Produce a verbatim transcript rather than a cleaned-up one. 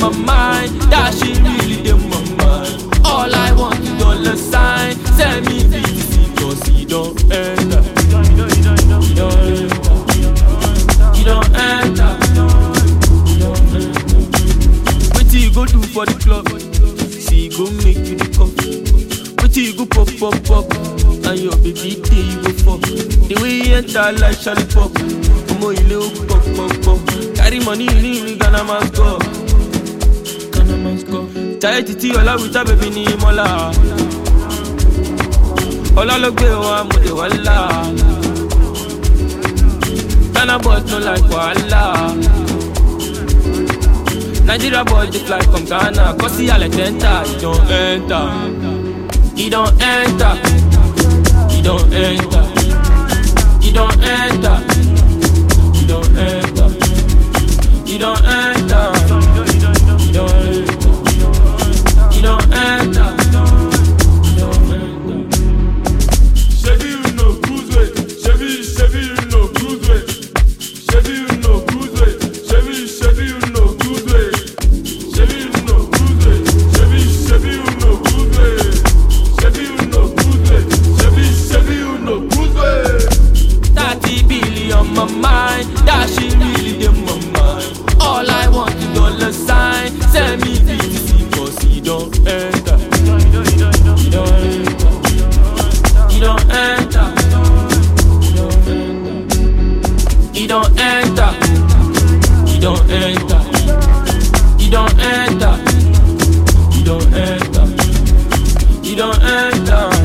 my mind. That shit really in my mind. All I want is dollar sign. Send me V T C cause he don't enter. He don't enter. He don't enter. Wetin you go do for the club? See, go make you the cup. Wetin you go pop, pop, pop? And your baby day you go fuck. The way you enter like Charlie Pop. Omo ile o pop, pop, pop. Carry money in me, Ghana must go. Ghana must go. Chai titi ola with a baby ni mola. Ola lo gbe wa mo de wala. Ghana boys no like wahala. Nigeria boy just like from Ghana. Cause he like enter, he don't enter. He don't enter. He don't enter. He don't enter. He don't enter. He don't enter. He don't enter. He don't enter. Chevy you know cruise way. Chevy, Chevy you know cruise way. Chevy you know cruise way. Chevy, Chevy you know cruise way. Chevy you know cruise way. Chevy, Chevy you know cruise way. Chevy you know cruise way. Chevy, Chevy you know cruise way. thirty billion on my mind. That shit really in my mind. All I want is dollar sign. Send me V T C cause he don't enter. He don't enter. He don't enter. He don't enter. He don't enter. He don't enter. He don't enter. He don't enter. He don't enter.